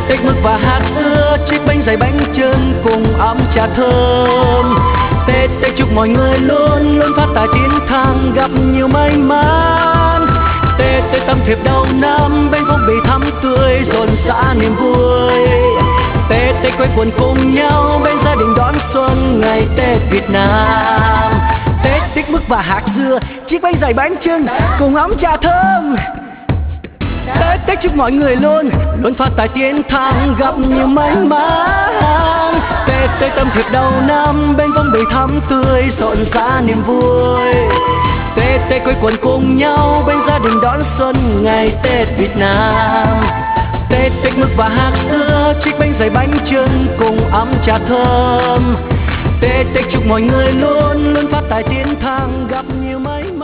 Tết mực và hạt dưa, chiếc bánh dày bánh chưng cùng ấm trà thơm. Tết chúc mọi người luôn luôn phát tài tiến thăng, gặp nhiều may mắn. Tết tâm thiệp đầu năm, bên phong bì thắm tươi rộn rã niềm vui. Tết quây quần cùng nhau bên gia đình đón xuân ngày Tết Việt Nam. Tết mực và hạt dưa, chiếc bánh dày bánh chưng cùng ấm trà thơm. Tết chúc mọi người luôn luôn phát tài tiến thăng, gặp nhiều may mắn. Tết tâm thiệp đầu năm, bên phong bì thắm tươi rộn rã niềm vui. Tết quây quần cùng nhau bên gia đình đón xuân ngày Tết Việt Nam. Tết mực và hạt dưa, chiếc bánh dày bánh chưng cùng ấm trà thơm. Tết chúc mọi người luôn luôn phát tài tiến thăng, gặp nhiều may mắn.